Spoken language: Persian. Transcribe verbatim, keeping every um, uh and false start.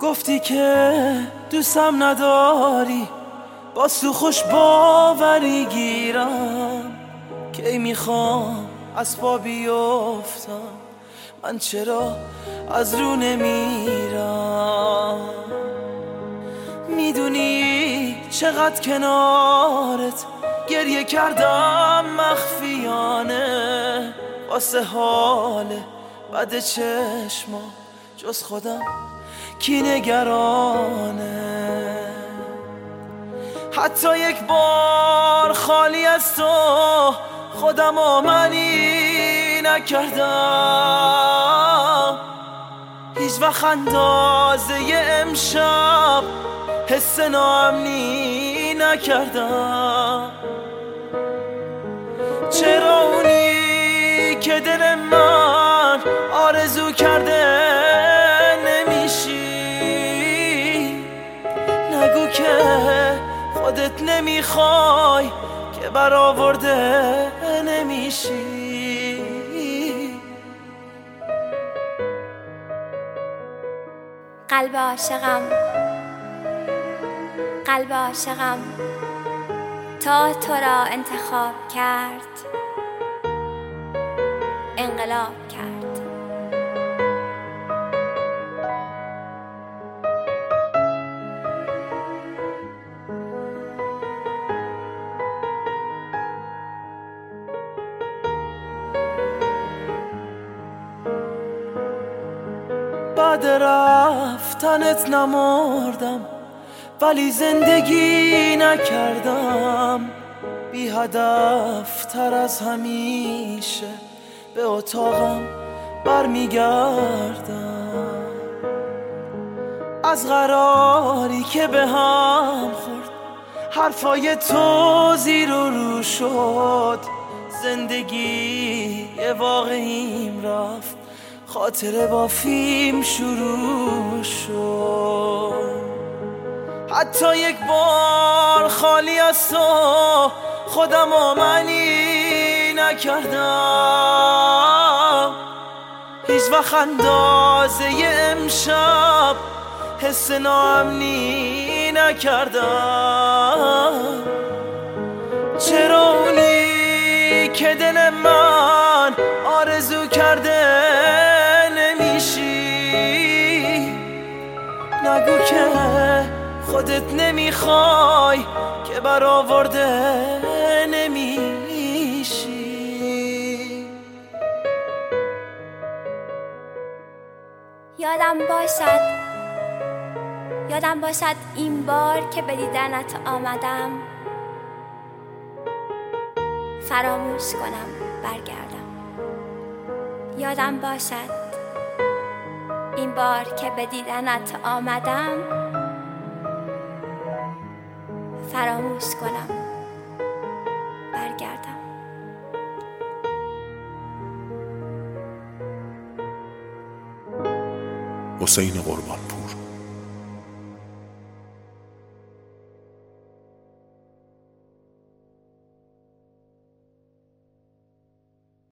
گفتی که دوستم نداری، باز تو خوش باوری گیرم که میخوام از پا بیفتم، من چرا از رو نمیرم؟ میدونی چقدر کنارت گریه کردم مخفیانه، واسه حال بد چشما جز خودم کی نگرانه؟ حتی یک بار خالی از تو خودم و منی نکردم، هیچ وقت اندازه امشب حس ناامنی نکردم. چرا اونی که دل من آرزو کرده نمیشی؟ نگو که خودت نمیخوای که برآورده نمیشی. قلب عاشقم، قلب عاشقم تا تو را انتخاب کرد انقلاب کرد. بعد رفتنت نمردم ولی زندگی نکردم، بی هدف تر از همیشه به اتاقم برمیگردم. از قراری که به هم خورد حرفای تو زیر و رو شد، زندگی واقعیم رفت، خاطره با فیلم شروع شد. حتی یک بار خالی از تو خودم و منی نکردم، هیچ وقت اندازه امشب حس ناامنی نکردم. چرا اونی که دل من آرزو کرده نمیشی؟ نگو که خودت نمیخوای که برآورده نمیشی. یادم باشد، یادم باشد این بار که به دیدنت آمدم فراموش کنم برگردم. یادم باشد این بار که به دیدنت آمدم فراموش کنم برگردم. حسین قربانپور.